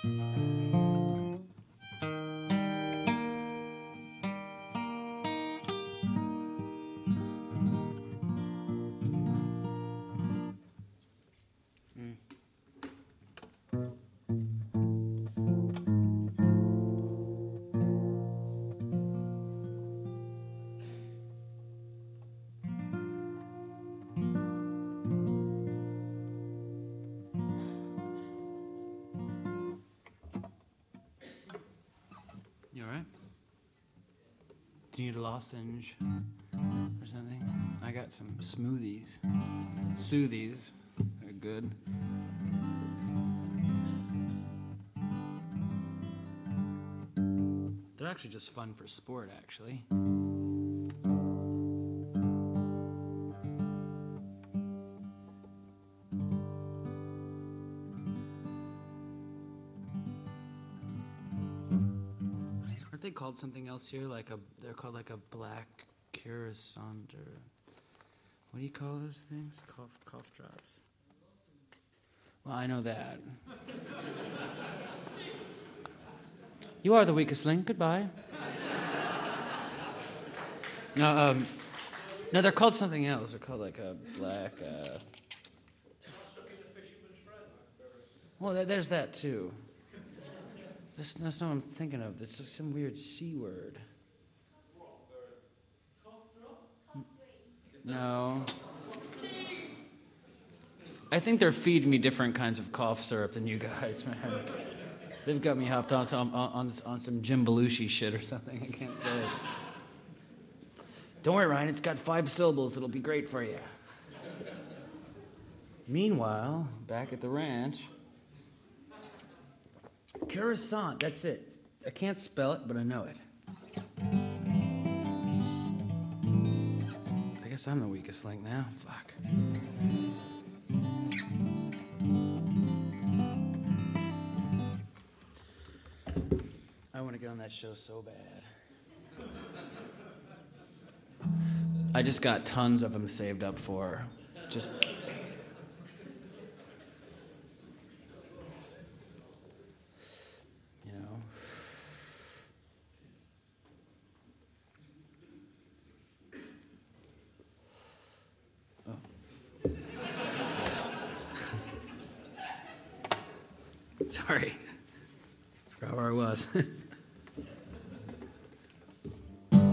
You all right? Do you need a lozenge or something? I got some smoothies. Soothies. They're good. They're actually just fun for sport, actually. Aren't they called something else here? They're called like a black curacant or what do you call those things? Cough drops. Well, I know that. You are the weakest link. Goodbye. No, they're called something else. They're called like a black. Well, there's that too. That's not what I'm thinking of. This is some weird C word. No. I think they're feeding me different kinds of cough syrup than you guys, man. They've got me hopped on some Jim Belushi shit or something. I can't say it. Don't worry, Ryan. It's got 5 syllables. It'll be great for you. Meanwhile, back at the ranch, curacant. That's it. I can't spell it, but I know it. I guess I'm the weakest link now. Fuck. I want to get on that show so bad. I just got tons of them saved up for. Just. You know. Oh. Sorry. Forgot where I was.